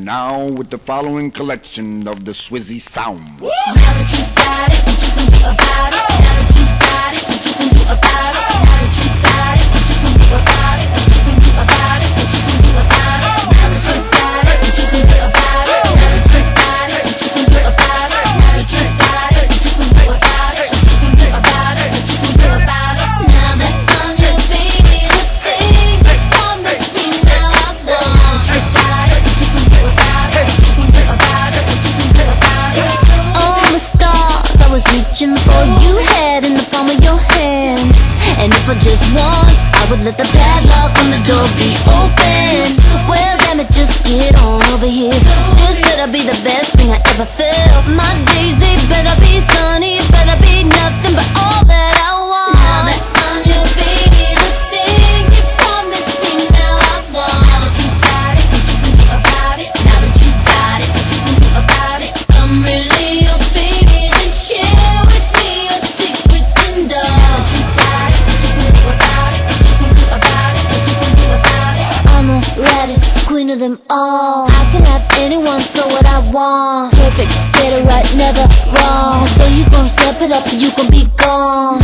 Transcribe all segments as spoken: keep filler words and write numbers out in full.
now with the following collection of the Swizzy sound. Now that you got it, what you can do about it? Now that you got it, what you can do about it? Now that you got it, what you can do about it? What you can do about it? What you can do about it? Now that you got it, what you can do about it? Now that you got it, what you can do about it? Now that you got it, what you can do about it? What you can do about it? What you can do about it? Now that I'm your baby, the things you promised me now I want. Now that you got it, what you can do about it? What you can do about it? What you can do about it? All the stars I was reaching for, you had in the palm of your hand. And if I just once, I would let the padlock on the door be open. Well, damn it, just get on over here. This better be the best thing I ever felt. My days, they better be sunny, better be nothing but all that I want. Now that I'm your baby, the things you promised me now I want. Now that you got it, what you can do about it? Now that you got it, what you can do about it? I'm really your baby, then share with me your secrets and all. Now that you got it, what you can do about it? What you can do about it? What you can do about it? I'm the raddest queen of them all. I can have anyone, so what I want. Perfect, get it right, never wrong. So you gon' step it up and you gon' be gone.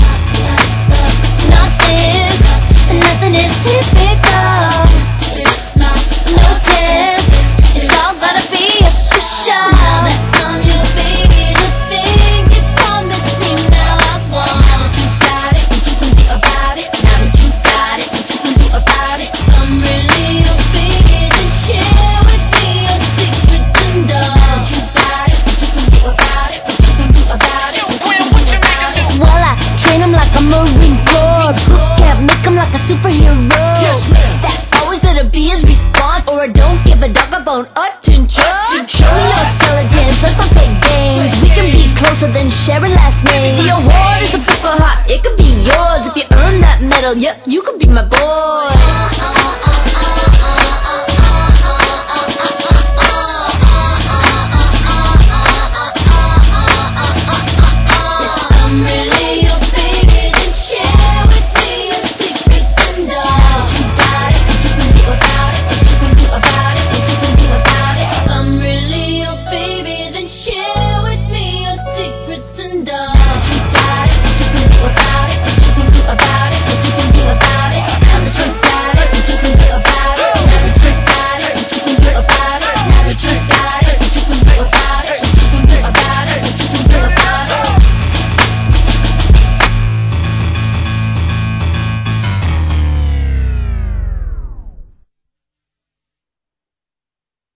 Not this, nothing is typical. No test, it's all gotta be official. Now that I'm your baby, the things you promised me now I want. Now that you got it, what you can do about it? Now that you got it, what you can do about it? I'm really your baby, then share with me your secrets and all. Now that you got it, what you can do about it? What you can do about it? What you can do about it? Well, I train him like a Marine Corps. Boot camp, make him like a superhero. That always better be his response, or I don't give a dog about attention. Show me your skeletons, let's not play games. We can be closer than sharing last names. The award is a book of heart, it could be yours. If you earn that medal, yep, you could be my boy.